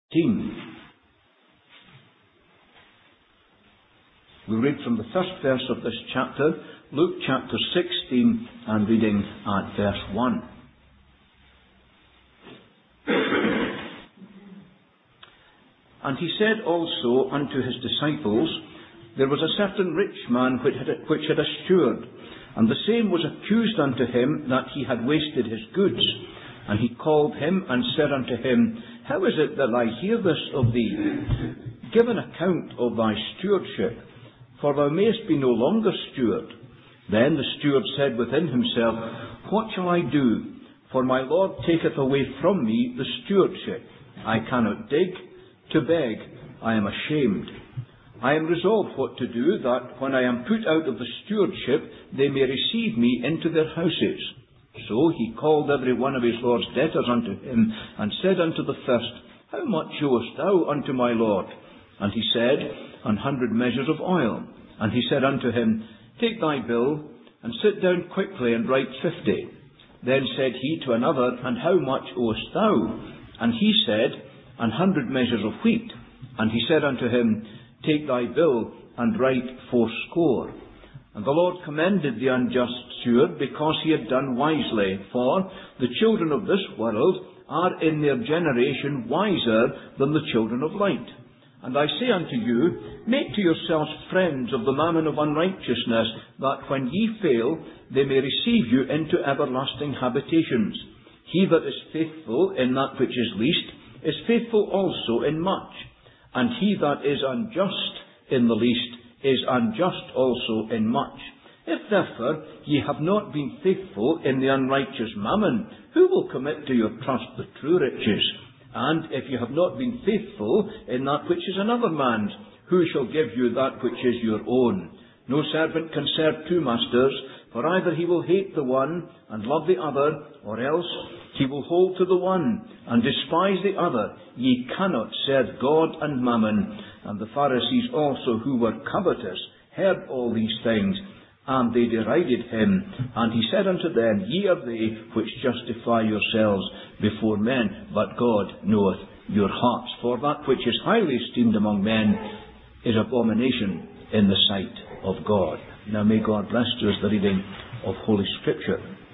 16. We read from the first verse of this chapter, Luke chapter 16, and reading at verse 1. And he said also unto his disciples, There was a certain rich man which had a steward, and the same was accused unto him that he had wasted his goods. And he called him and said unto him, How is it that I hear this of thee? Give an account of thy stewardship, for thou mayest be no longer steward. Then the steward said within himself, What shall I do? For my Lord taketh away from me the stewardship. I cannot dig to beg, I am ashamed. I am resolved what to do, that when I am put out of the stewardship, they may receive me into their houses. So he called every one of his Lord's debtors unto him, and said unto the first, How much owest thou unto my Lord? And he said, 100 measures of oil. And he said unto him, Take thy bill, and sit down quickly, and write 50. Then said he to another, And how much owest thou? And he said, 100 measures of wheat. And he said unto him, Take thy bill, and write 80. And the Lord commended the unjust steward, because he had done wisely. For the children of this world are in their generation wiser than the children of light. And I say unto you, make to yourselves friends of the mammon of unrighteousness, that when ye fail, they may receive you into everlasting habitations. He that is faithful in that which is least is faithful also in much. And he that is unjust in the least is unjust also in much. If therefore ye have not been faithful in the unrighteous mammon, who will commit to your trust the true riches? And if ye have not been faithful in that which is another man's, who shall give you that which is your own? No servant can serve two masters, for either he will hate the one and love the other, or else he will hold to the one and despise the other. Ye cannot serve God and mammon. And the Pharisees also, who were covetous, heard all these things, and they derided him. And he said unto them, Ye are they which justify yourselves before men, but God knoweth your hearts. For that which is highly esteemed among men is abomination in the sight of God. Now may God bless to us the reading of Holy Scripture.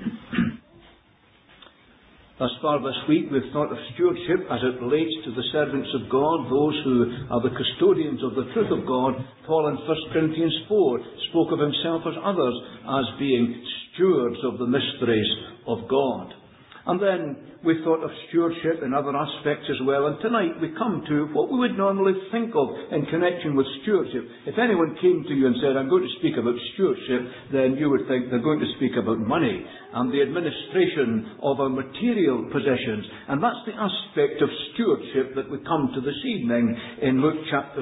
Thus far this week we've thought of stewardship as it relates to the servants of God, those who are the custodians of the truth of God. Paul in 1 Corinthians 4 spoke of himself as others as being stewards of the mysteries of God. And then we thought of stewardship in other aspects as well. And tonight we come to what we would normally think of in connection with stewardship. If anyone came to you and said, I'm going to speak about stewardship, then you would think they're going to speak about money and the administration of our material possessions. And that's the aspect of stewardship that we come to this evening in Luke chapter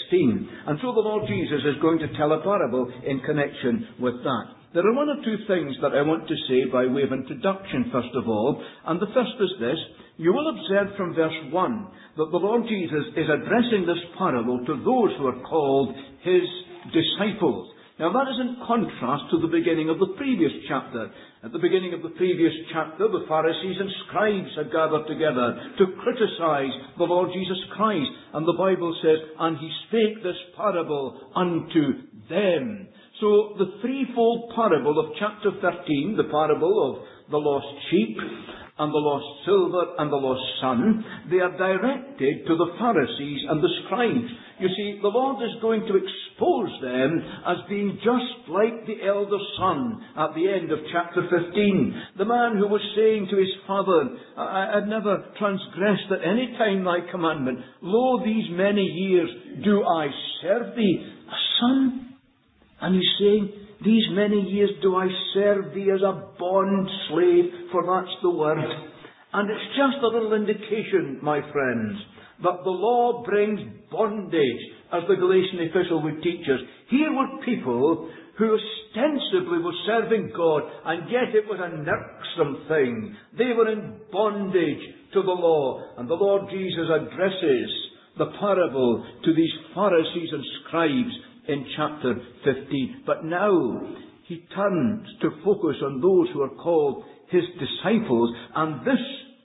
16. And so the Lord Jesus is going to tell a parable in connection with that. There are one or two things that I want to say by way of introduction, first of all. And the first is this. You will observe from verse 1 that the Lord Jesus is addressing this parable to those who are called his disciples. Now that is in contrast to the beginning of the previous chapter. At the beginning of the previous chapter, the Pharisees and scribes had gathered together to criticize the Lord Jesus Christ. And the Bible says, And he spake this parable unto them. So the threefold parable of chapter 13, the parable of the lost sheep and the lost silver and the lost son, they are directed to the Pharisees and the scribes. You see, the Lord is going to expose them as being just like the elder son at the end of chapter 15. The man who was saying to his father, I had never transgressed at any time thy commandment. Lo, these many years do I serve thee. A son? And he's saying, these many years do I serve thee as a bond slave, for that's the word. And it's just a little indication, my friends, that the law brings bondage, as the Galatian epistle would teach us. Here were people who ostensibly were serving God, and yet it was a irksome thing. They were in bondage to the law. And the Lord Jesus addresses the parable to these Pharisees and scribes in chapter 15. But now he turns to focus on those who are called his disciples, and this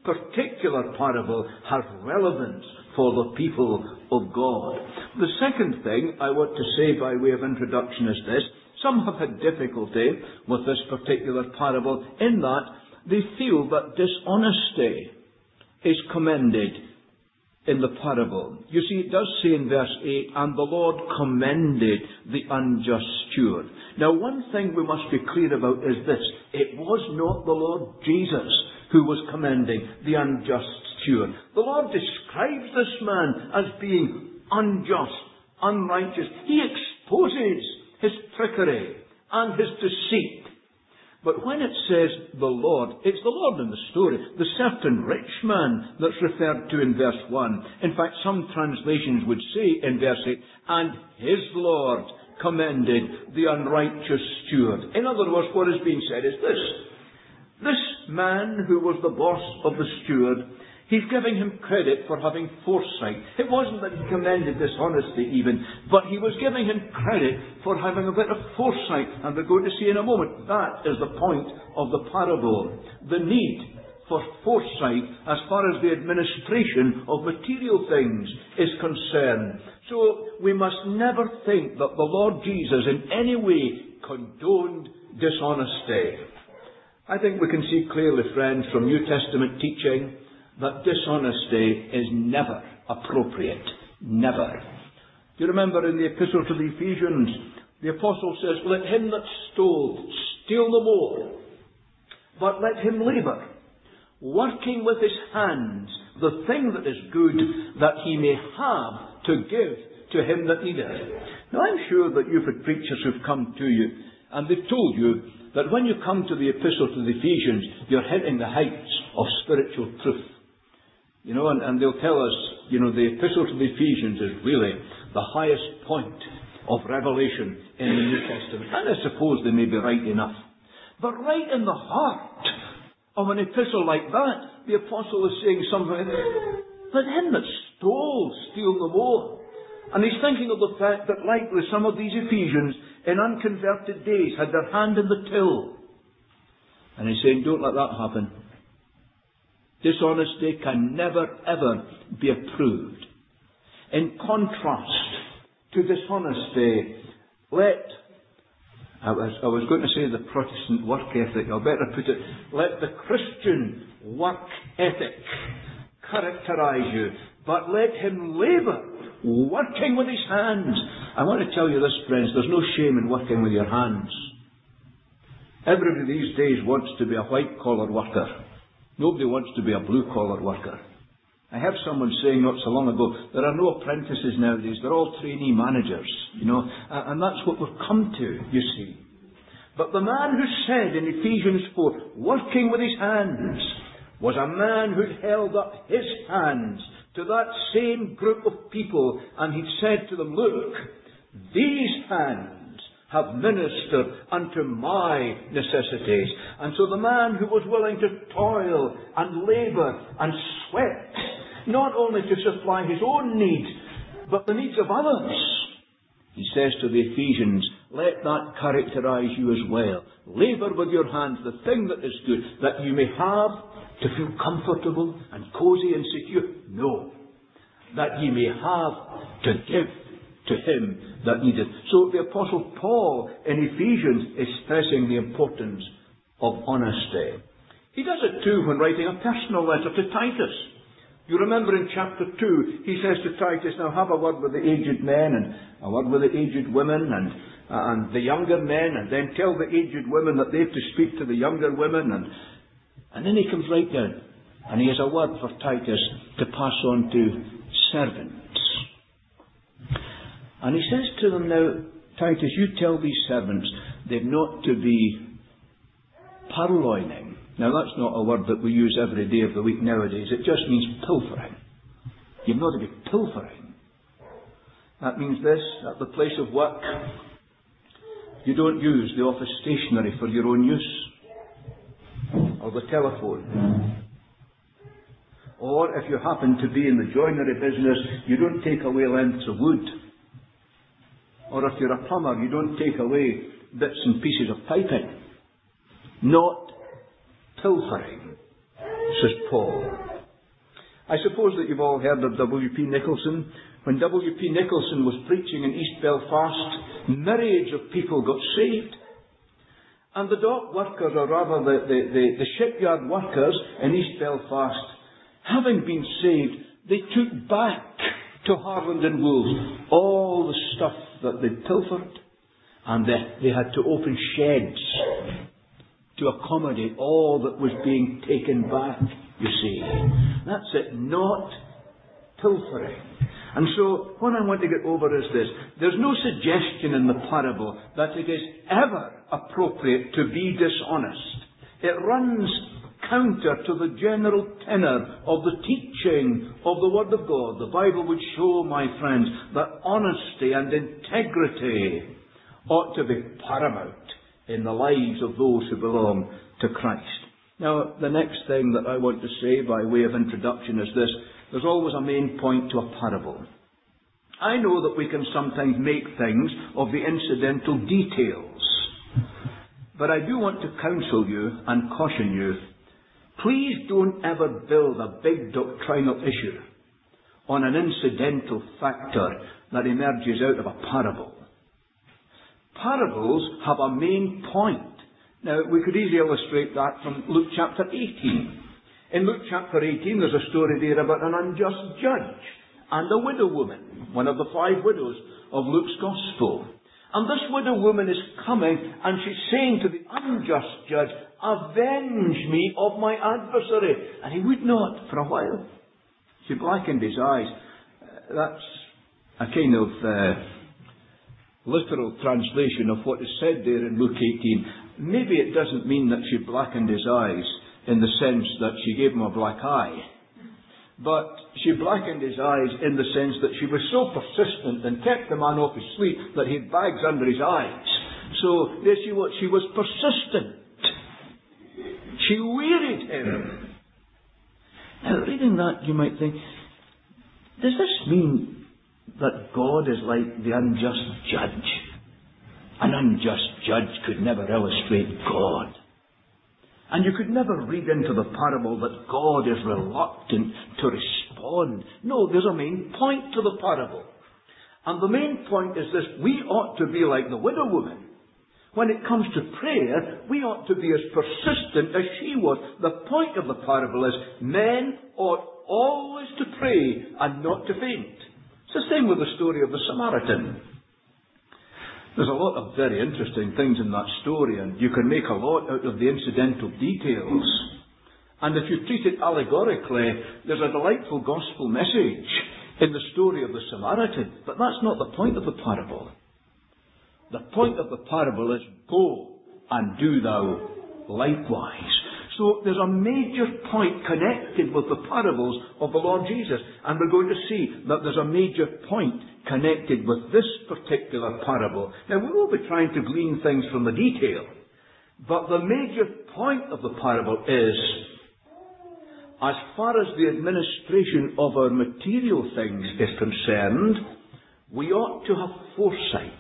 particular parable has relevance for the people of God. The second thing I want to say by way of introduction is this. Some have had difficulty with this particular parable in that they feel that dishonesty is commended in the parable. You see, it does say in verse 8, and the Lord commended the unjust steward. Now, one thing we must be clear about is this. It was not the Lord Jesus who was commending the unjust steward. The Lord describes this man as being unjust, unrighteous. He exposes his trickery and his deceit. But when it says the Lord, it's the Lord in the story, the certain rich man that's referred to in verse 1. In fact, some translations would say in verse 8, and his Lord commended the unrighteous steward. In other words, what is being said is this. This man who was the boss of the steward, he's giving him credit for having foresight. It wasn't that he commended dishonesty even, but he was giving him credit for having a bit of foresight. And we're going to see in a moment, that is the point of the parable. The need for foresight as far as the administration of material things is concerned. So we must never think that the Lord Jesus in any way condoned dishonesty. I think we can see clearly, friends, from New Testament teaching that dishonesty is never appropriate. Never. Do you remember in the Epistle to the Ephesians, the Apostle says, let him that stole steal the more, but let him labour, working with his hands the thing that is good, that he may have to give to him that needeth. Now, I'm sure that you've had preachers who've come to you, and they've told you that when you come to the Epistle to the Ephesians, you're hitting the heights of spiritual truth. You know, and they'll tell us, you know, the Epistle to the Ephesians is really the highest point of revelation in the New Testament. And I suppose they may be right enough. But right in the heart of an epistle like that, the Apostle is saying something like, let him that stole steal the more. And he's thinking of the fact that likely some of these Ephesians in unconverted days had their hand in the till. And he's saying, don't let that happen. Dishonesty can never, ever be approved. In contrast to dishonesty, I was going to say the Protestant work ethic, I'll better put it, let the Christian work ethic characterize you, but let him labour, working with his hands. I want to tell you this, friends, there's no shame in working with your hands. Everybody these days wants to be a white-collar worker. Nobody wants to be a blue-collar worker. I heard someone saying not so long ago, there are no apprentices nowadays, they're all trainee managers, you know, and that's what we've come to, you see. But the man who said in Ephesians 4, working with his hands, was a man who held up his hands to that same group of people, and he said to them, look, these hands have ministered unto my necessities. And so the man who was willing to toil and labour and sweat, not only to supply his own needs, but the needs of others, he says to the Ephesians, let that characterize you as well. Labour with your hands the thing that is good, that you may have to feel comfortable and cosy and secure. No, that ye may have to give to him that needeth. So the Apostle Paul in Ephesians is stressing the importance of honesty. He does it too when writing a personal letter to Titus. You remember in chapter 2, he says to Titus, now have a word with the aged men and a word with the aged women and the younger men, and then tell the aged women that they have to speak to the younger women. And then he comes right down, and he has a word for Titus to pass on to servants. And he says to them, now, Titus, you tell these servants they're not to be purloining. Now, that's not a word that we use every day of the week nowadays. It just means pilfering. You're not to be pilfering. That means this, at the place of work, you don't use the office stationery for your own use, or the telephone. Or if you happen to be in the joinery business, you don't take away lengths of wood. Or if you're a plumber, you don't take away bits and pieces of piping. Not pilfering. says Paul. I suppose that you've all heard of W.P. Nicholson. When W.P. Nicholson was preaching in East Belfast, myriads of people got saved. And the dock workers, or rather the shipyard workers in East Belfast, having been saved, they took back to Harland and Wolff all the stuff that they'd pilfered. And they had to open sheds to accommodate all that was being taken back, you see. That's it, not pilfering. And so, what I want to get over is this. There's no suggestion in the parable that it is ever appropriate to be dishonest. It runs counter to the general tenor of the teaching of the Word of God. The Bible would show, my friends, that honesty and integrity ought to be paramount in the lives of those who belong to Christ. Now, the next thing that I want to say by way of introduction is this. There's always a main point to a parable. I know that we can sometimes make things of the incidental details. But I do want to counsel you and caution you, please don't ever build a big doctrinal issue on an incidental factor that emerges out of a parable. Parables have a main point. Now, we could easily illustrate that from Luke chapter 18. In Luke chapter 18, there's a story there about an unjust judge and a widow woman, one of the 5 widows of Luke's Gospel. And this widow woman is coming and she's saying to the unjust judge, "Avenge me of my adversary." And he would not for a while. She blackened his eyes. That's a kind of literal translation of what is said there in Luke 18. Maybe it doesn't mean that she blackened his eyes in the sense that she gave him a black eye. But she blackened his eyes in the sense that she was so persistent and kept the man off his sleep that he had bags under his eyes. So there she was persistent. She wearied him. Now, reading that, you might think, does this mean that God is like the unjust judge? An unjust judge could never illustrate God. And you could never read into the parable that God is reluctant to respond. No, there's a main point to the parable. And the main point is this: we ought to be like the widow woman. When it comes to prayer, we ought to be as persistent as she was. The point of the parable is men ought always to pray and not to faint. It's the same with the story of the Samaritan. There's a lot of very interesting things in that story, and you can make a lot out of the incidental details. And if you treat it allegorically, there's a delightful gospel message in the story of the Samaritan. But that's not the point of the parable. The point of the parable is, go and do thou likewise. So there's a major point connected with the parables of the Lord Jesus. And we're going to see that there's a major point connected with this particular parable. Now, we will be trying to glean things from the detail. But the major point of the parable is, as far as the administration of our material things is concerned, we ought to have foresight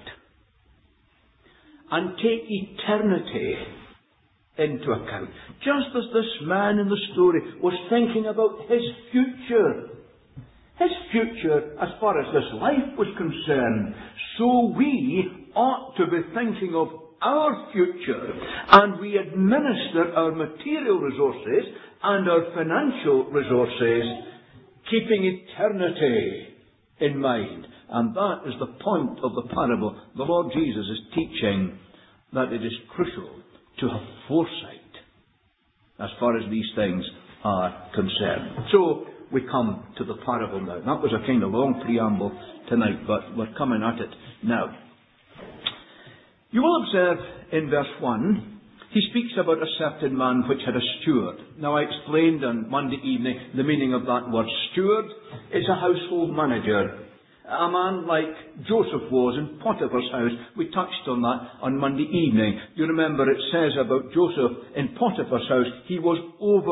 and take eternity into account. Just as this man in the story was thinking about his future. His future, as far as this life was concerned. So we ought to be thinking of our future. And we administer our material resources and our financial resources, keeping eternity in mind. And that is the point of the parable. The Lord Jesus is teaching that it is crucial to have foresight as far as these things are concerned. So we come to the parable now. That was a kind of long preamble tonight, but we're coming at it now. You will observe in verse 1, he speaks about a certain man which had a steward. Now, I explained on Monday evening the meaning of that word steward. It's a household manager. A man like Joseph was in Potiphar's house. We touched on that on Monday evening. You remember it says about Joseph in Potiphar's house, he was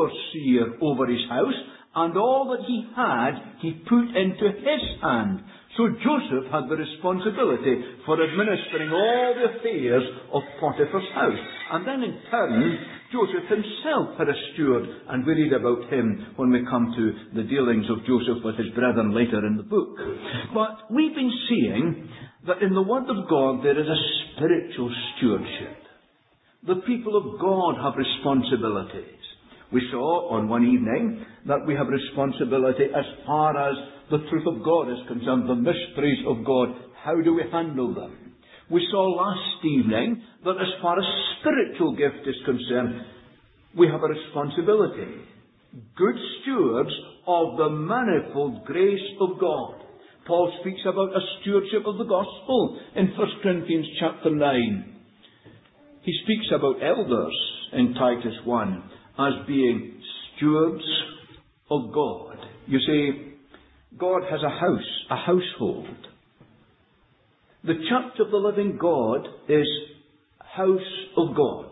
overseer over his house, and all that he had, he put into his hand. So Joseph had the responsibility for administering all the affairs of Potiphar's house. And then in turn, Joseph himself had a steward, and we read about him when we come to the dealings of Joseph with his brethren later in the book. But we've been seeing that in the Word of God there is a spiritual stewardship. The people of God have responsibilities. We saw on one evening that we have responsibility as far as the truth of God is concerned, the mysteries of God. How do we handle them? We saw last evening that as far as spiritual gift is concerned, we have a responsibility. Good stewards of the manifold grace of God. Paul speaks about a stewardship of the gospel in 1 Corinthians chapter 9. He speaks about elders in Titus 1 as being stewards of God. You see, God has a house, a household. The church of the living God is house of God.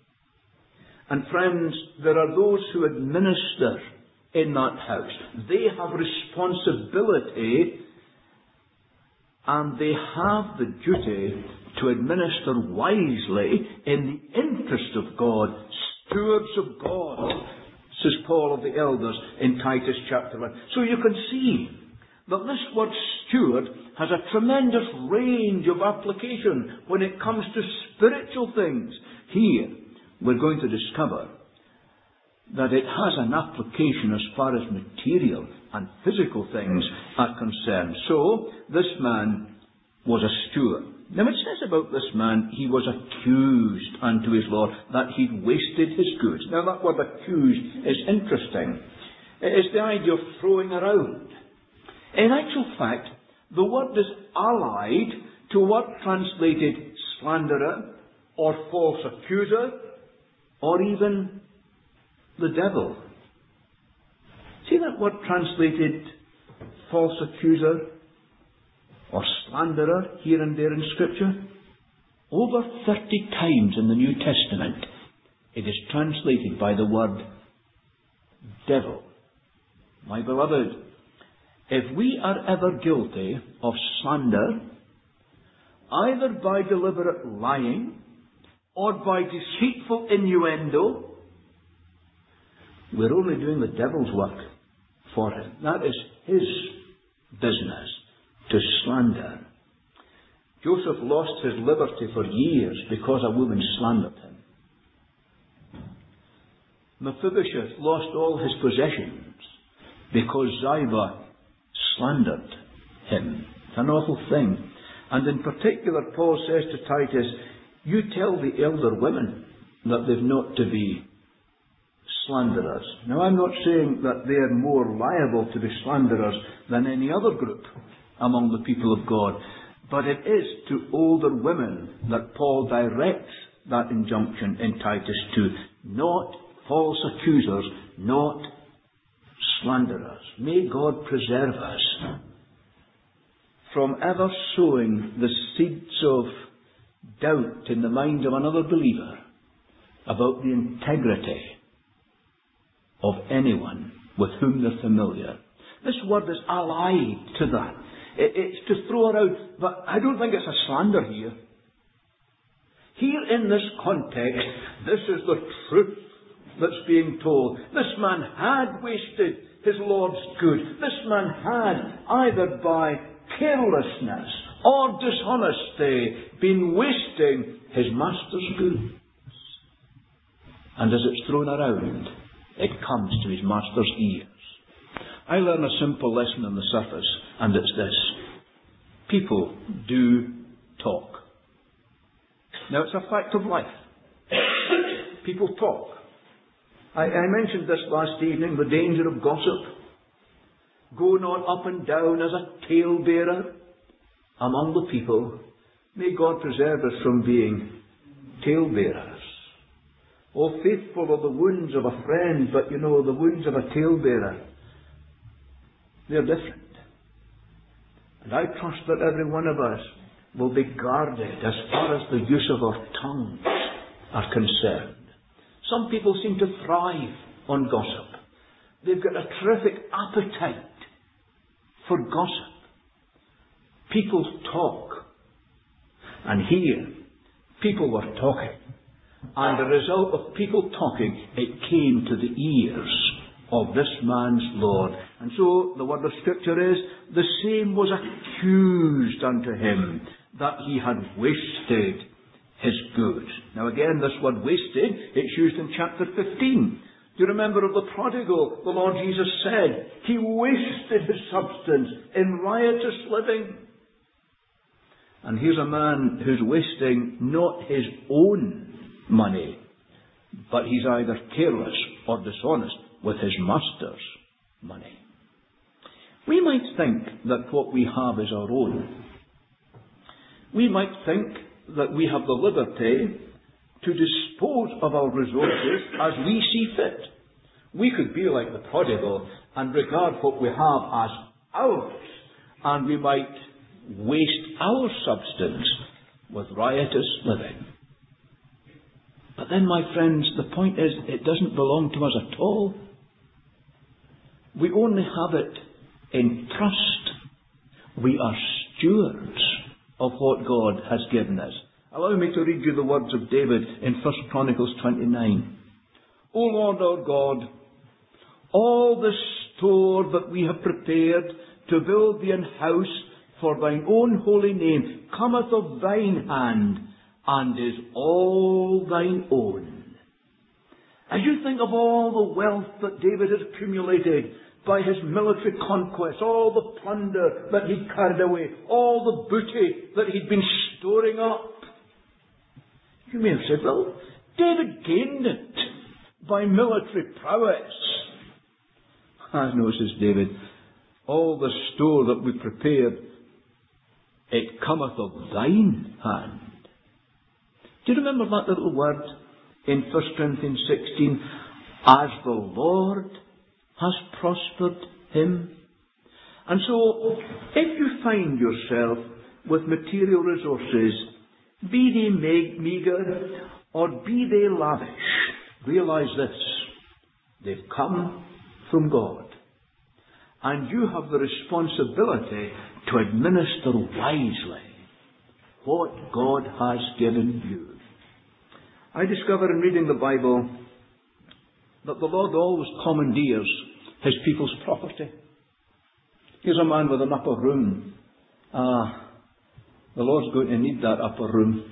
And friends, there are those who administer in that house. They have responsibility and they have the duty to administer wisely in the interest of God, stewards of God, says Paul of the elders in Titus chapter 1. So you can see that this word steward has a tremendous range of application when it comes to spiritual things. Here, we're going to discover that it has an application as far as material and physical things are concerned. So, this man was a steward. Now it says about this man, he was accused unto his Lord that he'd wasted his goods. Now that word accused is interesting. It's the idea of throwing around. In actual fact, the word is allied to a word translated slanderer or false accuser or even the devil. See that word translated false accuser or slanderer here and there in Scripture? Over 30 times in the New Testament it is translated by the word devil. My beloved, if we are ever guilty of slander, either by deliberate lying or by deceitful innuendo, we're only doing the devil's work for him. That is his business, to slander. Joseph lost his liberty for years because a woman slandered him. Mephibosheth lost all his possessions because Ziba slandered him. It's an awful thing. And in particular, Paul says to Titus, you tell the elder women that they've not to be slanderers. Now, I'm not saying that they're more liable to be slanderers than any other group among the people of God, but it is to older women that Paul directs that injunction in Titus 2. Not false accusers, not slanderers. May God preserve us from ever sowing the seeds of doubt in the mind of another believer about the integrity of anyone with whom they're familiar. This word is allied to that. It's to throw around, but I don't think it's a slander here. Here in this context, this is the truth that's being told. This man had wasted his Lord's good. This man had, either by carelessness or dishonesty, been wasting his master's goods. And as it's thrown around, it comes to his master's ears. I learn a simple lesson on the surface, and it's this. People do talk. Now, it's a fact of life. People talk. I mentioned this last evening, the danger of gossip. Go not up and down as a talebearer among the people. May God preserve us from being talebearers. Oh, faithful are the wounds of a friend, but you know, the wounds of a talebearer, they're different. And I trust that every one of us will be guarded as far as the use of our tongues are concerned. Some people seem to thrive on gossip. They've got a terrific appetite for gossip. people talk. And here, people were talking. And the result of people talking, it came to the ears of this man's Lord. And so the word of Scripture is, the same was accused unto him, that he had wasted his goods. Now again, this word wasted, it's used in chapter 15. Do you remember of the prodigal? The Lord Jesus said, he wasted his substance in riotous living. And here's a man who's wasting not his own money, but he's either careless or dishonest with his master's money. We might think that what we have is our own. We might think that we have the liberty to dispose of our resources as we see fit. We could be like the prodigal and regard what we have as ours, and we might waste our substance with riotous living. But then, my friends, the point is, it doesn't belong to us at all. We only have it in trust. We are stewards of what God has given us. Allow me to read you the words of David in 1 Chronicles 29. O Lord our God, all the store that we have prepared to build thee an house for thine own holy name cometh of thine hand, and is all thine own. As you think of all the wealth that David had accumulated by his military conquests, all the plunder that he'd carried away, all the booty that he'd been storing up, you may have said, well, David gained it by military prowess. No, says David, all the store that we prepared, it cometh of thine hand. Do you remember that little word in 1 Corinthians 16? As the Lord has prospered him. And so, if you find yourself with material resources, be they meagre or be they lavish, realize this: they've come from God. And you have the responsibility to administer wisely what God has given you. I discover in reading the Bible that the Lord always commandeers his people's property. Here's a man with an upper room. The Lord's going to need that upper room.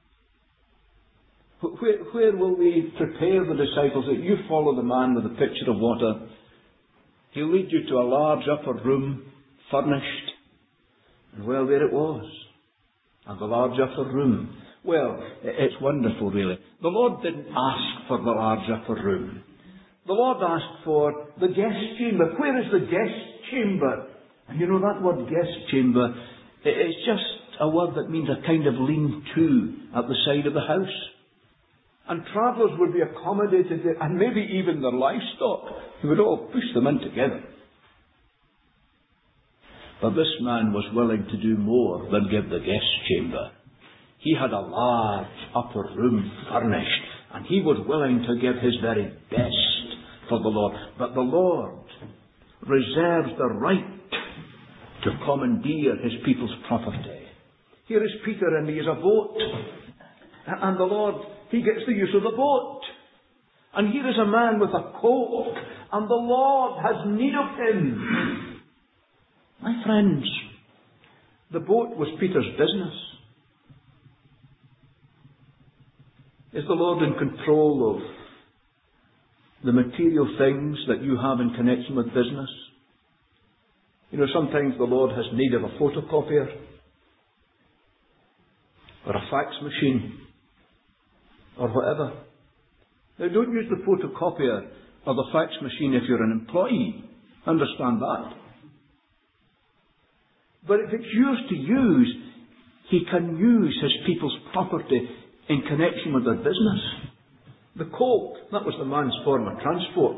Where will we prepare the disciples that you follow the man with the pitcher of water? He'll lead you to a large upper room, furnished. And well, there it was. And the large upper room. Well, it's wonderful, really. The Lord didn't ask for the large upper room. The Lord asked for the guest chamber. Where is the guest chamber? And you know that word guest chamber, it's just a word that means a kind of lean-to at the side of the house. And travellers would be accommodated there, and maybe even their livestock. He would all push them in together. But this man was willing to do more than give the guest chamber. He had a large upper room furnished, and he was willing to give his very best for the Lord. But the Lord reserves the right to commandeer his people's property. Here is Peter, and he is a boat. And the Lord, he gets the use of the boat. And here is a man with a coat, and the Lord has need of him. My friends, the boat was Peter's business. Is the Lord in control of the material things that you have in connection with business? You know, sometimes the Lord has need of a photocopier or a fax machine or whatever. Now, don't use the photocopier or the fax machine if you're an employee. Understand that. But if it's yours to use, he can use his people's property in connection with their business. The colt, that was the man's form of transport.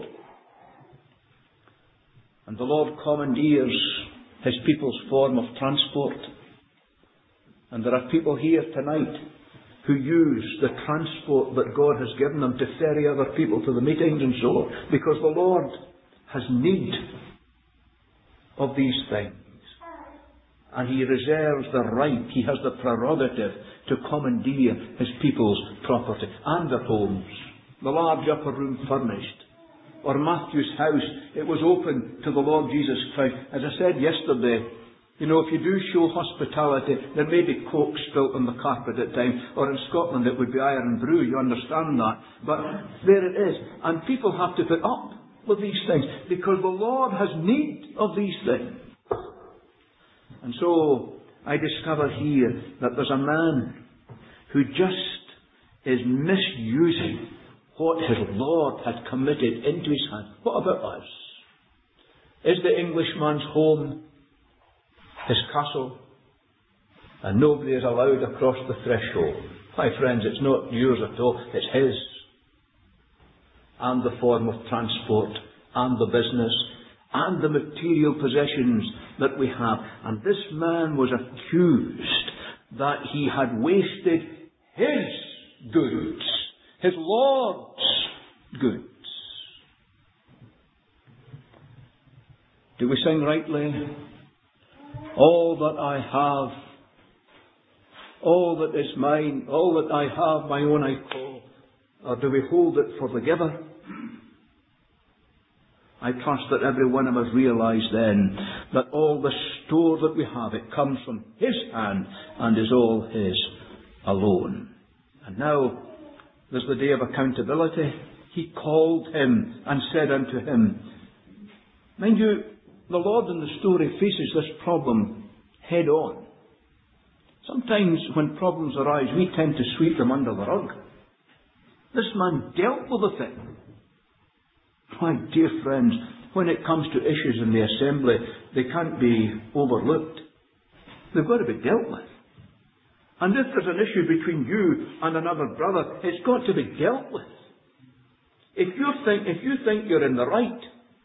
And the Lord commandeers his people's form of transport. And there are people here tonight who use the transport that God has given them to ferry other people to the meetings and so on, because the Lord has need of these things. and he reserves the right, he has the prerogative to commandeer his people's property and their homes. The large upper room furnished, or Matthew's house, it was open to the Lord Jesus Christ. As I said yesterday, if you do show hospitality, there may be coke spilt on the carpet at times, or in Scotland it would be iron brew, you understand that. But there it is. And people have to put up with these things, because the Lord has need of these things. And so, I discover here that there's a man who just is misusing what his Lord had committed into his hand. What about us? Is the Englishman's home his castle, and nobody is allowed across the threshold? My friends, it's not yours at all, it's his. And the form of transport, and the business, and the material possessions that we have. And this man was accused that he had wasted his goods, his Lord's goods. Do we sing rightly? All that I have, all that is mine, all that I have, my own I call. Or do we hold it for the giver? I trust that every one of us realise then that all the store that we have, it comes from his hand and is all his alone. And now there's the day of accountability. He called him and said unto him. Mind you, the Lord in the story faces this problem head on. Sometimes when problems arise, we tend to sweep them under the rug. This man dealt with the thing. My dear friends, when it comes to issues in the assembly, they can't be overlooked. They've got to be dealt with. And if there's an issue between you and another brother, it's got to be dealt with. If you think you're in the right,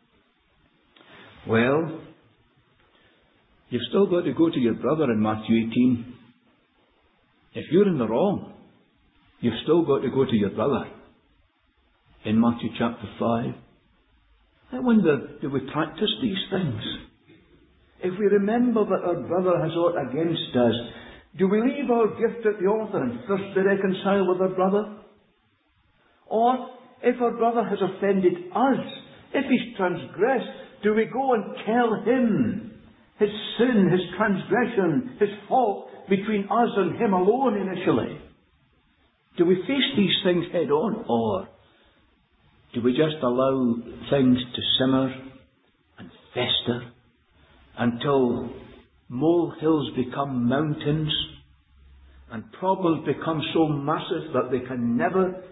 well, you've still got to go to your brother in Matthew 18. If you're in the wrong, you've still got to go to your brother in Matthew chapter 5. I wonder, do we practice these things? If we remember that our brother has aught against us, do we leave our gift at the altar and first be reconciled with our brother? Or, if our brother has offended us, if he's transgressed, do we go and tell him his sin, his transgression, his fault between us and him alone initially? Do we face these things head on, or do we just allow things to simmer and fester until molehills become mountains and problems become so massive that they can never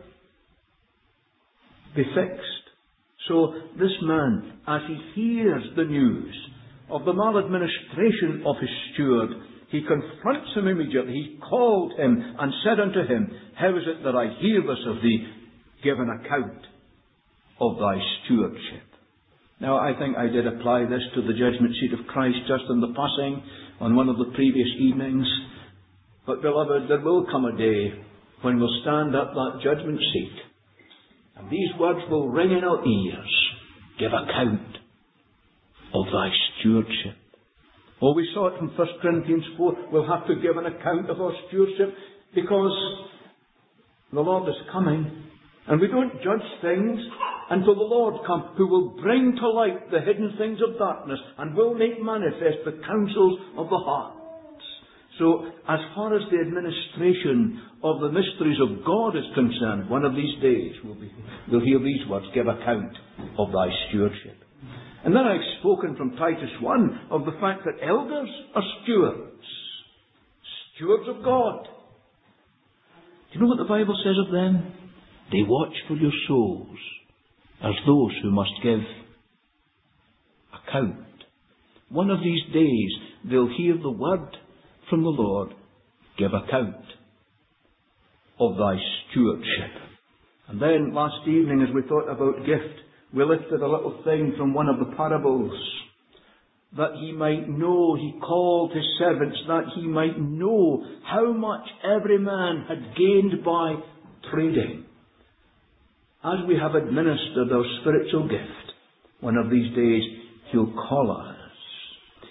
be fixed? So this man, as he hears the news of the maladministration of his steward, he confronts him immediately. He called him and said unto him, How is it that I hear this of thee? Give an account of thy stewardship. Now, I think I did apply this to the judgment seat of Christ just in the passing on one of the previous evenings. But, beloved, there will come a day when we'll stand at that judgment seat, and these words will ring in our ears. Give account of thy stewardship. Oh, we saw it from 1 Corinthians 4. We'll have to give an account of our stewardship because the Lord is coming. And we don't judge things until the Lord comes, who will bring to light the hidden things of darkness and will make manifest the counsels of the heart. So, as far as the administration of the mysteries of God is concerned, one of these days we'll hear these words, Give account of thy stewardship. And then I've spoken from Titus 1 of the fact that elders are stewards. Stewards of God. Do you know what the Bible says of them? They watch for your souls as those who must give account. One of these days they'll hear the word from the Lord, Give account of thy stewardship. And then last evening, as we thought about gift, we lifted a little thing from one of the parables, that he might know, he called his servants, that he might know how much every man had gained by trading. As we have administered our spiritual gift, one of these days he'll call us.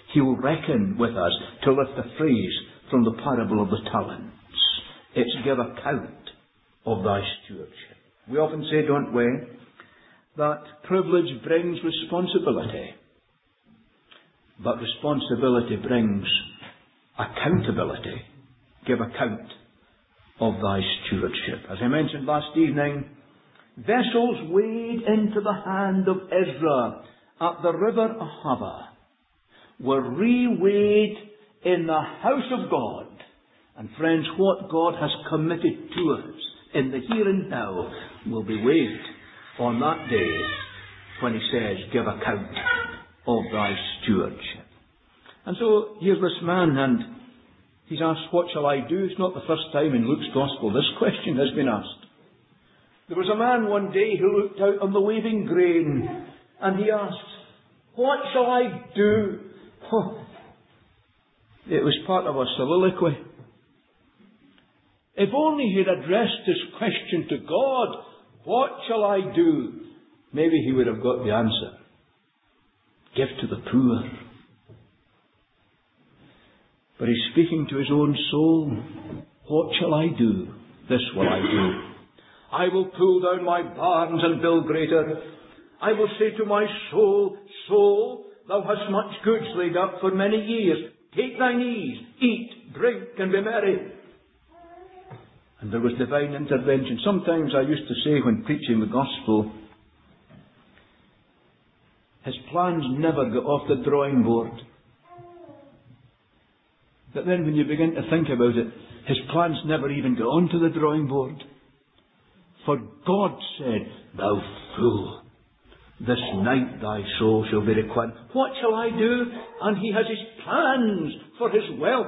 He'll reckon with us, to lift a phrase from the parable of the talents. It's give account of thy stewardship. We often say, don't we, that privilege brings responsibility. But responsibility brings accountability. Give account of thy stewardship. As I mentioned last evening, vessels weighed into the hand of Ezra at the river Ahava were re-weighed in the house of God. And friends, what God has committed to us in the here and now will be weighed on that day when he says, give account of thy stewardship. And so here's this man, and he's asked, what shall I do? It's not the first time in Luke's Gospel this question has been asked. There was a man one day who looked out on the waving grain, and he asked, what shall I do? Oh, it was part of a soliloquy. If only he'd addressed his question to God, what shall I do? Maybe he would have got the answer. Give to the poor. But he's speaking to his own soul. What shall I do? This will I do. I will pull down my barns and build greater. I will say to my soul, soul, thou hast much goods laid up for many years. Take thine ease, eat, drink, and be merry. And there was divine intervention. Sometimes I used to say when preaching the gospel, his plans never got off the drawing board. But then when you begin to think about it, his plans never even got onto the drawing board. For God said, thou fool, this night thy soul shall be required. What shall I do? And he has his plans for his wealth.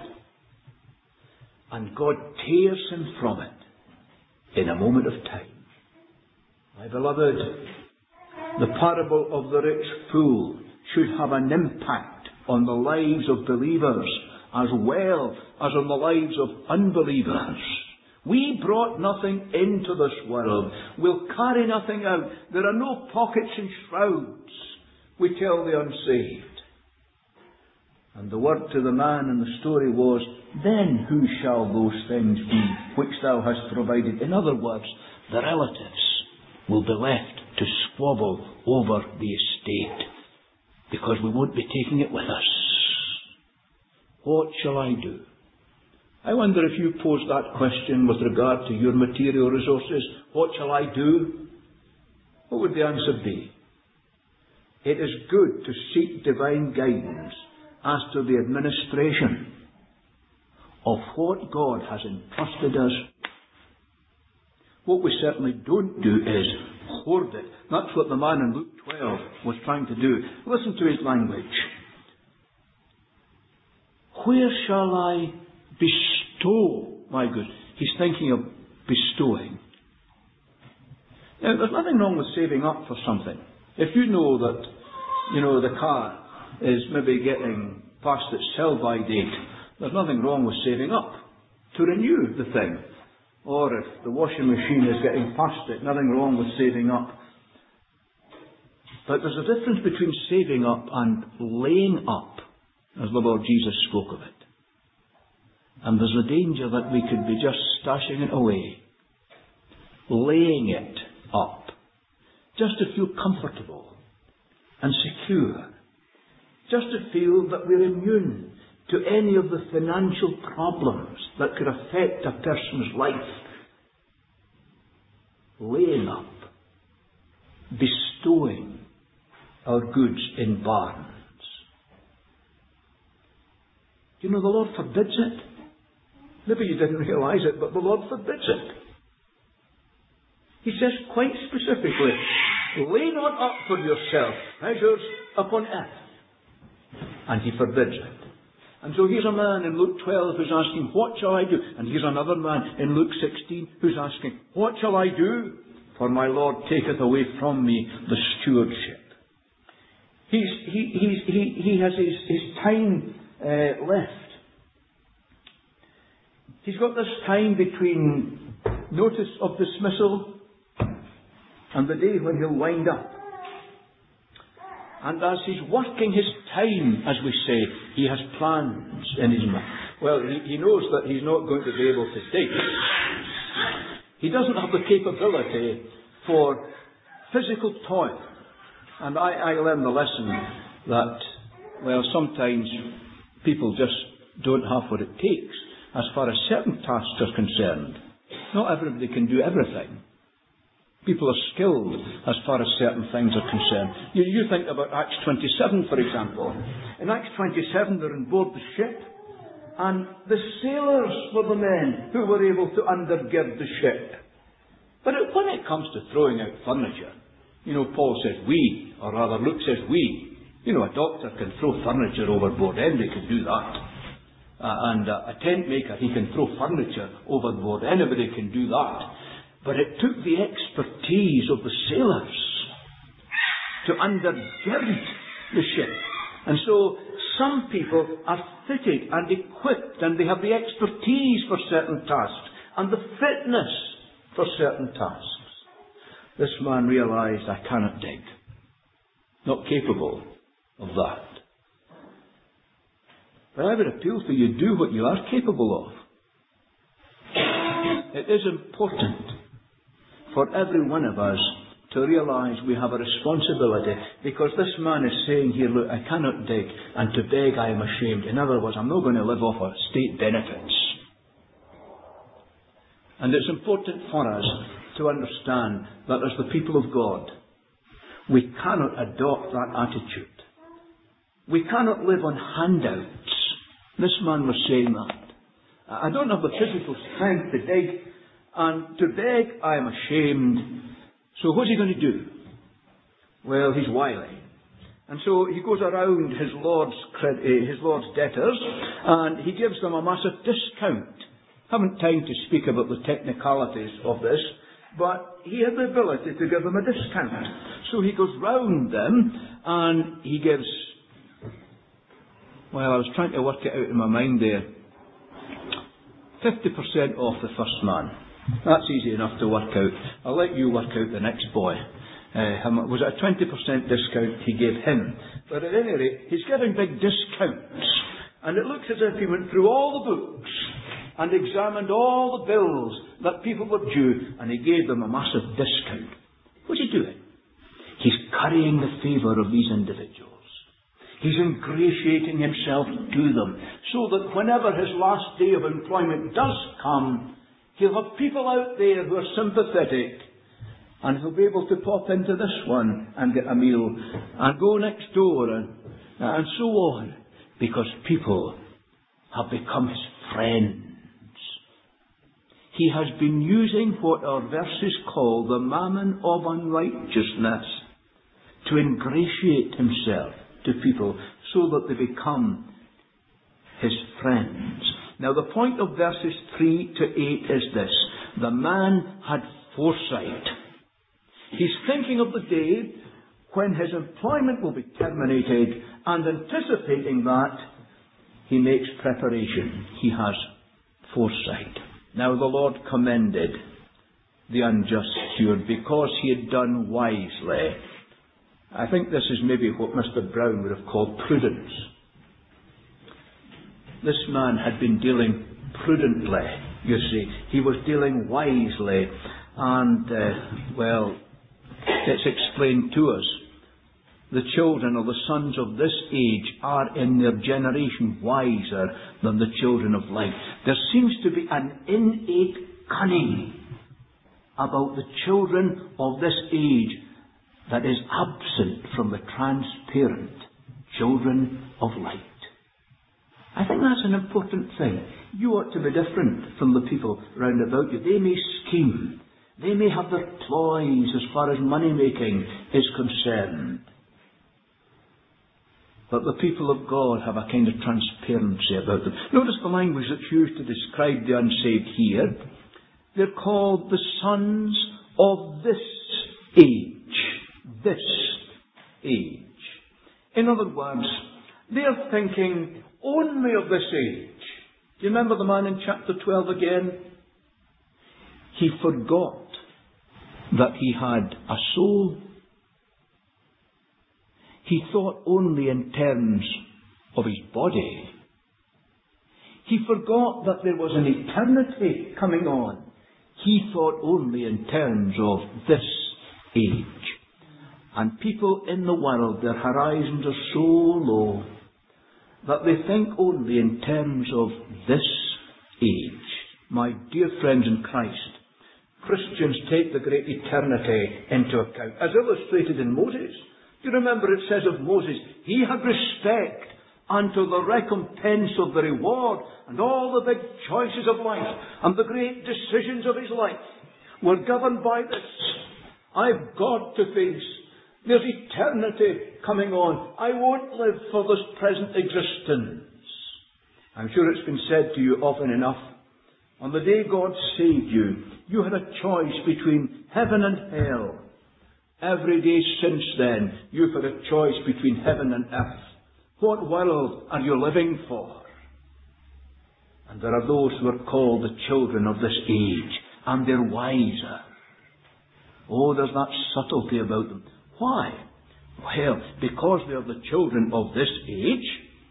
And God tears him from it in a moment of time. My beloved, the parable of the rich fool should have an impact on the lives of believers as well as on the lives of unbelievers. We brought nothing into this world. We'll carry nothing out. There are no pockets and shrouds, we tell the unsaved. And the word to the man in the story was, then who shall those things be which thou hast provided? In other words, the relatives will be left to squabble over the estate because we won't be taking it with us. What shall I do? I wonder if you posed that question with regard to your material resources. What shall I do? What would the answer be? It is good to seek divine guidance as to the administration of what God has entrusted us. What we certainly don't do is hoard it. That's what the man in Luke 12 was trying to do. Listen to his language. Where shall I bestow my goods? He's thinking of bestowing. Now, there's nothing wrong with saving up for something. If you know that, the car is maybe getting past its sell-by date, there's nothing wrong with saving up to renew the thing. Or if the washing machine is getting past it, nothing wrong with saving up. But there's a difference between saving up and laying up, as the Lord Jesus spoke of it. And there's a danger that we could be just stashing it away, laying it up, just to feel comfortable and secure, just to feel that we're immune to any of the financial problems that could affect a person's life. Laying up, bestowing our goods in barns. The Lord forbids it. Maybe you didn't realize it, but the Lord forbids it. He says quite specifically, lay not up for yourself treasures upon earth. And he forbids it. And so here's a man in Luke 12 who's asking, what shall I do? And here's another man in Luke 16 who's asking, what shall I do? For my Lord taketh away from me the stewardship. He has his time left. He's got this time between notice of dismissal and the day when he'll wind up. And as he's working his time, as we say, he has plans in his mind. Well, he knows that he's not going to be able to dig. He doesn't have the capability for physical toil. And I learned the lesson that, well, sometimes people just don't have what it takes as far as certain tasks are concerned. Not everybody can do everything. People are skilled as far as certain things are concerned. You think about Acts 27, for example. In Acts 27, they're on board the ship, and the sailors were the men who were able to undergird the ship. But when it comes to throwing out furniture, Paul says we, or rather Luke says we. A doctor can throw furniture overboard, anybody can do that. And a tent maker, he can throw furniture overboard, anybody can do that. But it took the expertise of the sailors to undergird the ship. And so some people are fitted and equipped, and they have the expertise for certain tasks and the fitness for certain tasks. This man realized, I cannot dig. Not capable of that. But I would appeal to you, do what you are capable of. It is important for every one of us to realize we have a responsibility, because this man is saying here, look, I cannot dig, and to beg I am ashamed. In other words, I'm not going to live off of state benefits. And it's important for us to understand that as the people of God, we cannot adopt that attitude. We cannot live on handouts. This man was saying that. I don't have the physical strength to dig, and to beg I am ashamed. So what's he going to do? Well, he's wily. And so he goes around his Lord's debtors, and he gives them a massive discount. I haven't time to speak about the technicalities of this, but he had the ability to give them a discount. So he goes round them, and he gives, well, I was trying to work it out in my mind there, 50% off the first man. That's easy enough to work out. I'll let you work out the next boy. Was it a 20% discount he gave him? But at any rate, he's giving big discounts. And it looks as if he went through all the books and examined all the bills that people were due, and he gave them a massive discount. What's he doing? He's currying the favour of these individuals. He's ingratiating himself to them, so that whenever his last day of employment does come, he'll have people out there who are sympathetic, and he'll be able to pop into this one and get a meal, and go next door, and so on, because people have become his friends. He has been using what our verses call the mammon of unrighteousness to ingratiate himself to people so that they become his friends. Now the point of verses 3 to 8 is this. The man had foresight. He's thinking of the day when his employment will be terminated, and anticipating that, he makes preparation. He has foresight. Now the Lord commended the unjust steward because he had done wisely. I think this is maybe what Mr. Brown would have called prudence. This man had been dealing prudently, you see. He was dealing wisely. And, it's explained to us. The children or the sons of this age are in their generation wiser than the children of light. There seems to be an innate cunning about the children of this age that is absent from the transparent children of light. I think that's an important thing. You ought to be different from the people round about you. They may scheme. They may have their ploys as far as money making is concerned. But the people of God have a kind of transparency about them. Notice the language that's used to describe the unsaved here. They're called the sons of this age. This age. In other words, they're thinking only of this age. Do you remember the man in chapter 12 again? He forgot that he had a soul. he thought only in terms of his body. He forgot that there was an eternity coming on. He thought only in terms of this age. And people in the world, their horizons are so low that they think only in terms of this age. My dear friends in Christ, Christians take the great eternity into account, as illustrated in Moses. Do you remember it says of Moses, he had respect unto the recompense of the reward, and all the big choices of life and the great decisions of his life were governed by this. I've God to face. There's eternity coming on. I won't live for this present existence. I'm sure it's been said to you often enough. On the day God saved you, you had a choice between heaven and hell. Every day since then, you've had a choice between heaven and earth. What world are you living for? And there are those who are called the children of this age, and they're wiser. Oh, there's that subtlety about them. Why? Well, because they are the children of this age.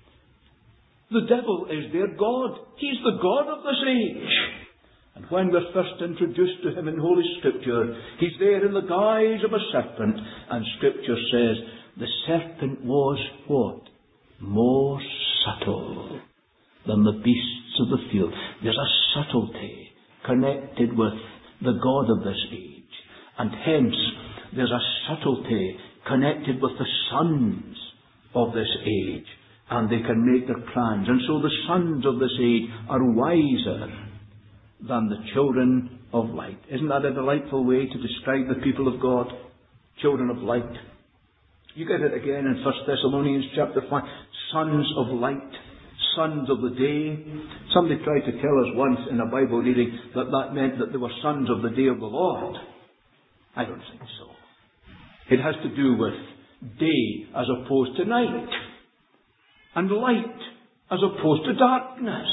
The devil is their God. He's the God of this age. And when we're first introduced to him in Holy Scripture, he's there in the guise of a serpent. And Scripture says, the serpent was what? More subtle than the beasts of the field. There's a subtlety connected with the God of this age. And hence, there's a subtlety connected with the sons of this age. And they can make their plans. And so the sons of this age are wiser than the children of light. Isn't that a delightful way to describe the people of God? Children of light. You get it again in 1 Thessalonians chapter 5. Sons of light. Sons of the day. Somebody tried to tell us once in a Bible reading that meant that they were sons of the day of the Lord. I don't think so. It has to do with day as opposed to night. And light as opposed to darkness.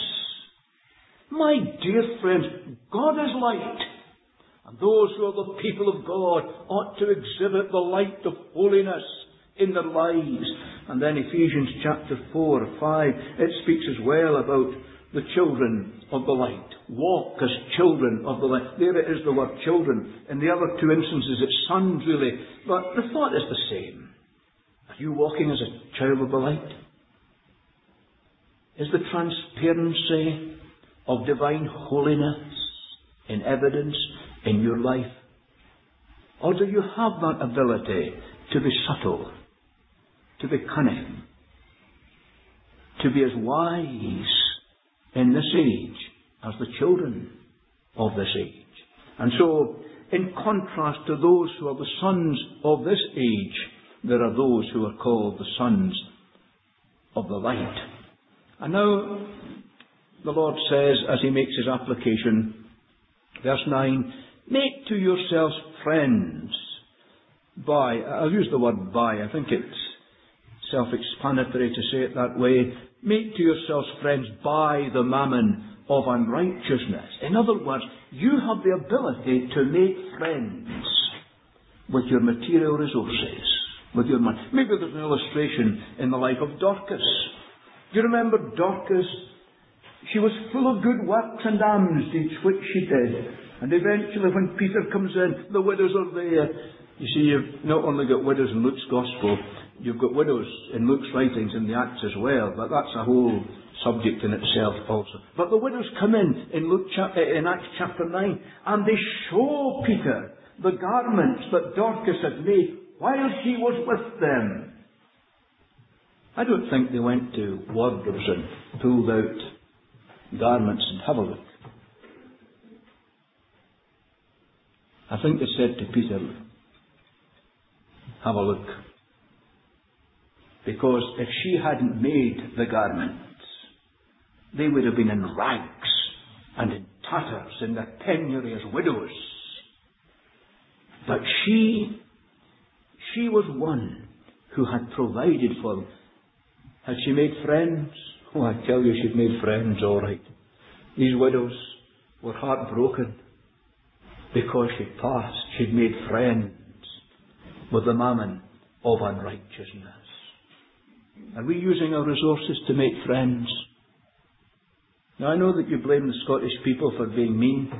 My dear friends, God is light. And those who are the people of God ought to exhibit the light of holiness in their lives. And then Ephesians chapter 4 or 5, it speaks as well about the children of the light. Walk as children of the light. There it is, the word children. In the other two instances, it's sons really. But the thought is the same. Are you walking as a child of the light? Is the transparency of divine holiness in evidence in your life? Or do you have that ability to be subtle, to be cunning, to be as wise in this age as the children of this age? And so, in contrast to those who are the sons of this age, there are those who are called the sons of the light. And now, the Lord says, as he makes his application, verse 9, make to yourselves friends by, I'll use the word by, I think it's self-explanatory to say it that way, make to yourselves friends by the mammon of unrighteousness. In other words, you have the ability to make friends with your material resources, with your money. Maybe there's an illustration in the life of Dorcas. Do you remember Dorcas? She was full of good works and alms deeds, which she did. And eventually when Peter comes in, the widows are there. You see, you've not only got widows in Luke's Gospel, you've got widows in Luke's writings in the Acts as well, but that's a whole subject in itself also. But the widows come in in Acts chapter 9, and they show Peter the garments that Dorcas had made while she was with them. I don't think they went to wardrobes and pulled out garments and have a look. I think they said to Peter, have a look. Because if she hadn't made the garments, they would have been in rags and in tatters in their penury as widows. But she was one who had provided for them. Had she made friends? Oh, I tell you, she'd made friends, all right. These widows were heartbroken because she'd made friends with the mammon of unrighteousness. Are we using our resources to make friends? Now, I know that you blame the Scottish people for being mean.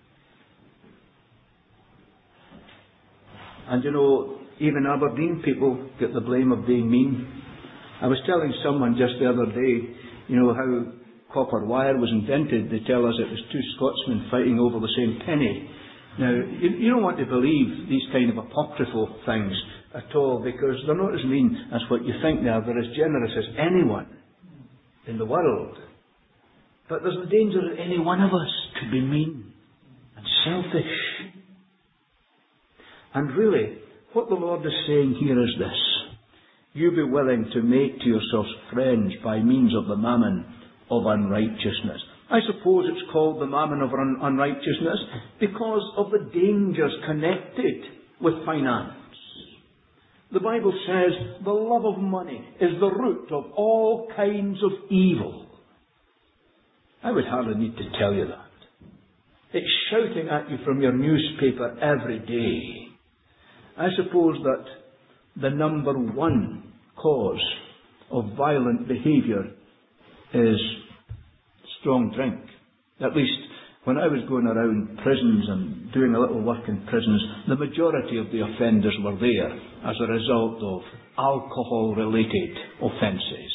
And you know, even Aberdeen people get the blame of being mean. I was telling someone just the other day, how copper wire was invented. They tell us it was two Scotsmen fighting over the same penny. Now, you don't want to believe these kind of apocryphal things at all, because they're not as mean as what you think they are. They're as generous as anyone in the world. But there's the danger that any one of us could be mean and selfish. And really, what the Lord is saying here is this: you be willing to make to yourselves friends by means of the mammon of unrighteousness. I suppose it's called the mammon of unrighteousness because of the dangers connected with finance. The Bible says the love of money is the root of all kinds of evil. I would hardly need to tell you that. It's shouting at you from your newspaper every day. I suppose that the number one cause of violent behaviour is strong drink. At least when I was going around prisons and doing a little work in prisons, the majority of the offenders were there as a result of alcohol-related offences.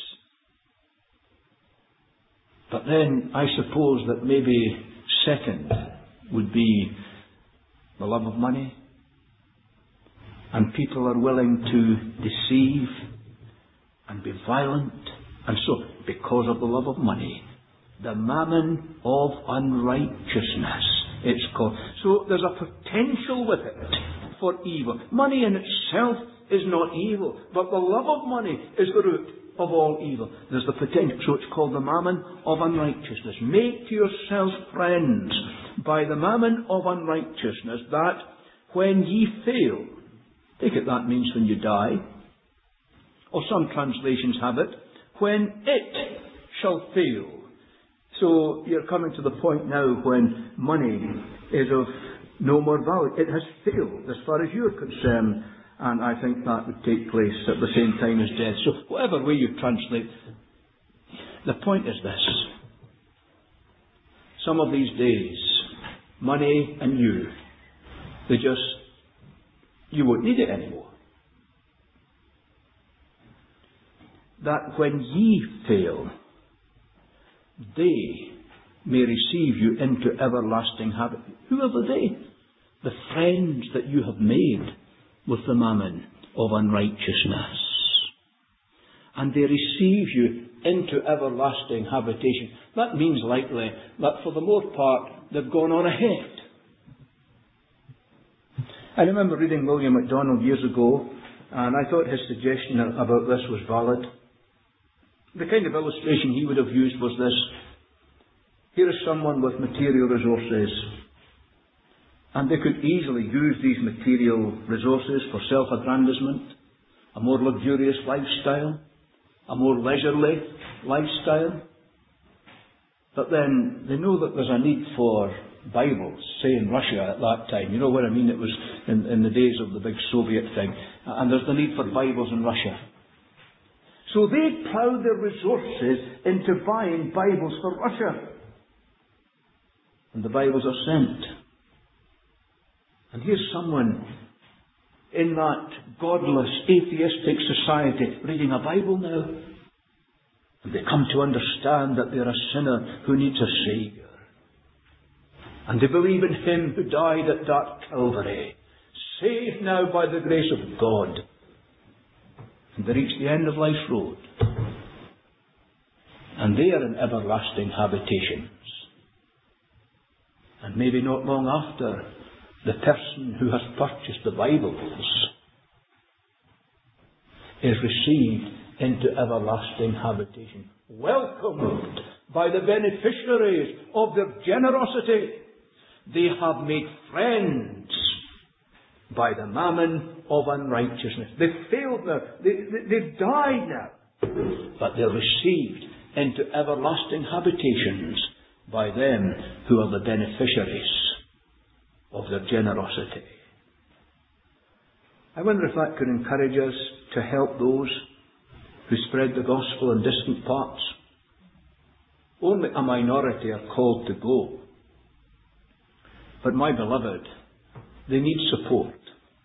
But then I suppose that maybe second would be the love of money. And people are willing to deceive and be violent. And so, because of the love of money, the mammon of unrighteousness, it's called. So there's a potential with it for evil. Money in itself is not evil, but the love of money is the root of all evil. There's the potential, so it's called the mammon of unrighteousness. Make to yourselves friends by the mammon of unrighteousness, that when ye fail, take it that means when you die, or some translations have it, when it shall fail. So you're coming to the point now when money is of no more value. It has failed as far as you're concerned, and I think that would take place at the same time as death. So whatever way you translate, the point is this: some of these days, money and you won't need it anymore. That when ye fail, they may receive you into everlasting habit. Who are they? The friends that you have made with the mammon of unrighteousness. And they receive you into everlasting habitation. That means likely that for the most part they've gone on ahead. I remember reading William MacDonald years ago, and I thought his suggestion about this was valid. The kind of illustration he would have used was this: here is someone with material resources, and they could easily use these material resources for self-aggrandizement, a more luxurious lifestyle, a more leisurely lifestyle. But then they know that there's a need for Bibles, say in Russia at that time. You know what I mean? It was in the days of the big Soviet thing. And there's the need for Bibles in Russia. So they plough their resources into buying Bibles for Russia. And the Bibles are sent. And here's someone in that godless, atheistic society reading a Bible now. And they come to understand that they're a sinner who needs a Saviour. And they believe in Him who died at that Calvary, saved now by the grace of God. And they reach the end of life's road. And they are in everlasting habitations. And maybe not long after, the person who has purchased the Bibles is received into everlasting habitation, welcomed by the beneficiaries of their generosity. They have made friends by the mammon of unrighteousness. They've failed now. They've died now. But they're received into everlasting habitations by them who are the beneficiaries of their generosity. I wonder if that could encourage us to help those who spread the gospel in distant parts. Only a minority are called to go. But my beloved, they need support.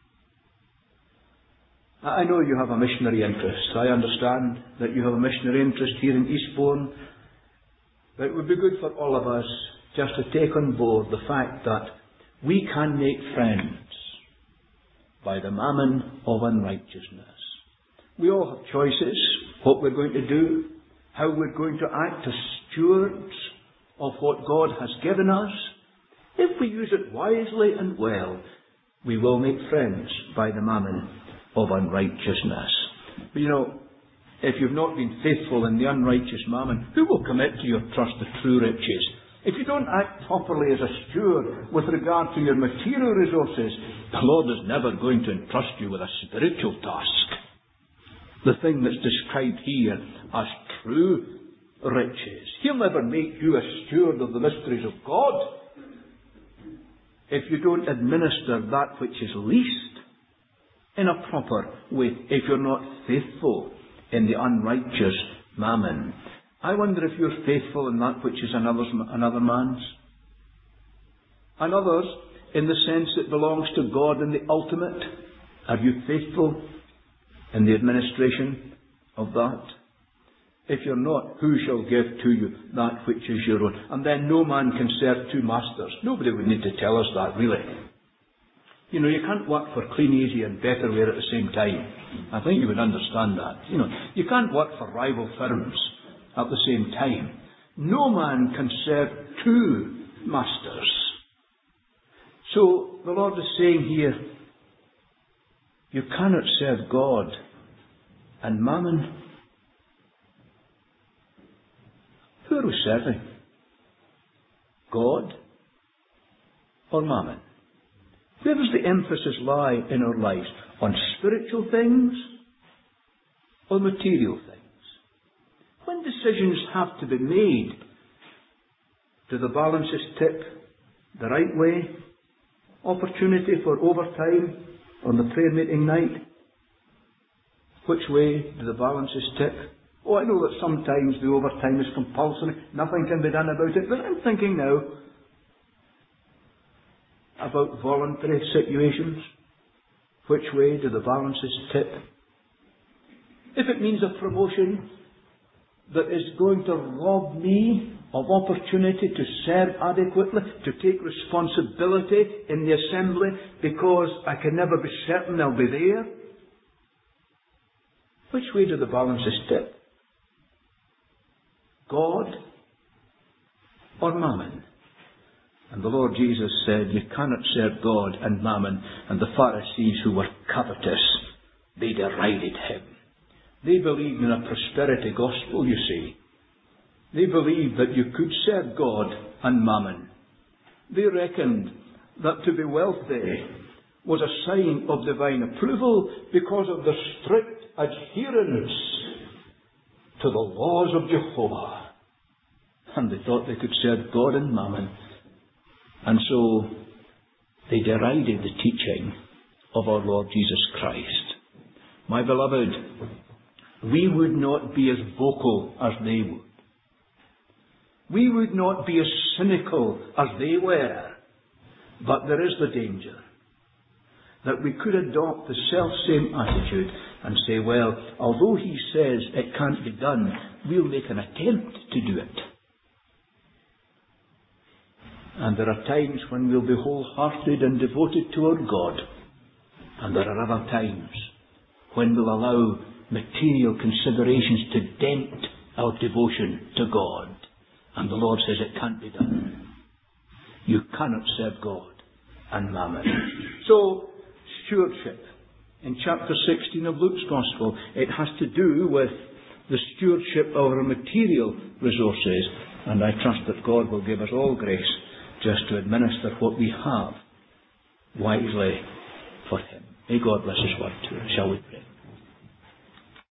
I know you have a missionary interest. I understand that you have a missionary interest here in Eastbourne. But it would be good for all of us just to take on board the fact that we can make friends by the mammon of unrighteousness. We all have choices, what we're going to do, how we're going to act as stewards of what God has given us. If we use it wisely and well, we will make friends by the mammon of unrighteousness. But if you've not been faithful in the unrighteous mammon, who will commit to your trust the true riches? If you don't act properly as a steward with regard to your material resources, the Lord is never going to entrust you with a spiritual task. The thing that's described here as true riches. He'll never make you a steward of the mysteries of God if you don't administer that which is least in a proper way, if you're not faithful in the unrighteous mammon. I wonder if you're faithful in that which is another man's. Another's, in the sense it belongs to God in the ultimate. Are you faithful in the administration of that? If you're not, who shall give to you that which is your own? And then no man can serve two masters. Nobody would need to tell us that, really. You can't work for Clean Easy and Betterware at the same time. I think you would understand that. You can't work for rival firms at the same time. No man can serve two masters. So the Lord is saying here, you cannot serve God and mammon. Who are we serving? God or mammon? Where does the emphasis lie in our lives? On spiritual things or material things? When decisions have to be made, do the balances tip the right way? Opportunity for overtime on the prayer meeting night? Which way do the balances tip? Oh, I know that sometimes the overtime is compulsory. Nothing can be done about it. But I'm thinking now about voluntary situations. Which way do the balances tip? If it means a promotion that is going to rob me of opportunity to serve adequately, to take responsibility in the assembly because I can never be certain I'll be there, which way do the balances tip? God or mammon? And the Lord Jesus said, you cannot serve God and mammon. And the Pharisees, who were covetous, they derided him. They believed in a prosperity gospel, you see. They believed that you could serve God and mammon. They reckoned that to be wealthy was a sign of divine approval because of the strict adherence to the laws of Jehovah. And they thought they could serve God and mammon. And so they derided the teaching of our Lord Jesus Christ. My beloved, we would not be as vocal as they would. We would not be as cynical as they were. But there is the danger that we could adopt the self-same attitude and say, well, although he says it can't be done, we'll make an attempt to do it. And there are times when we'll be wholehearted and devoted to our God. And there are other times when we'll allow material considerations to dent our devotion to God. And the Lord says it can't be done. You cannot serve God and mammon. So, stewardship. In chapter 16 of Luke's Gospel, it has to do with the stewardship of our material resources. And I trust that God will give us all grace just to administer what we have wisely for Him. May God bless His word to us. Shall we pray?